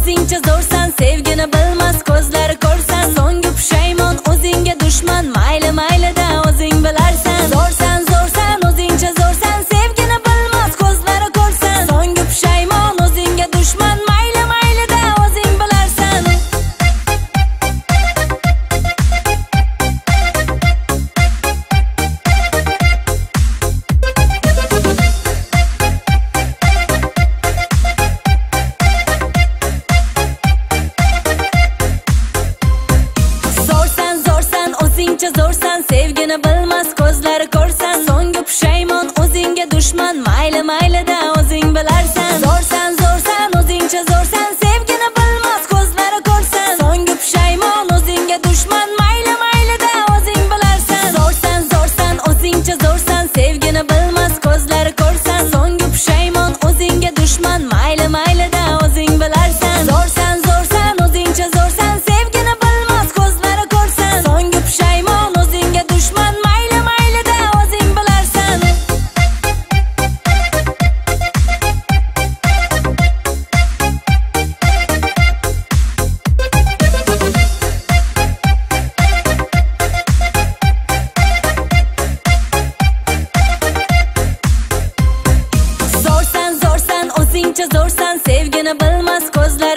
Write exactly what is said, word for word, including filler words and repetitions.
o'zingcha zo'rsan, sevgini bilmas ko'zlari ko'rsan, so'nggi pushaymon o'zingga dushman, mayli maylida o'zing bilarsan. Zo'rsan zo'rsan o'zingcha zo'rsan, sevgini bilmas ko'zlari ko'rsan, so'nggi pushaymon o'zingga dushman, mayli maylida o'zing bilarsan. O'zingcha zo'rsan, sevgini bilmas ko'zlari ko'rsan, so'nggi pushaymon o'zingga dushman, mayli maylida o'zing bilarsan. Zo'rsan zo'rsan o'zingcha zo'rsan, sevgini bilmas ko'zlari ko'rsan, so'nggi pushaymon o'zingga dushman, mayli maylida o'zing bilarsan. Zo'rsan zo'rsan o'zingcha zo'rsan, sevgini bilmas ko'zlari ko'rsan, so'nggi pushaymon o'zingga dushman, mayli maylida o'zing bilarsan. Zo'rsan zo'rsan o'zingcha zo'rsan, sevgini bilmas ko'zlari ko'rsan, so'nggi pushaymon o'zingga dushman, mayli maylida o'zing bilarsan. Zo'rsan zo'rsan o'zingcha zo'rsan, sevgini bilmas ko'zlari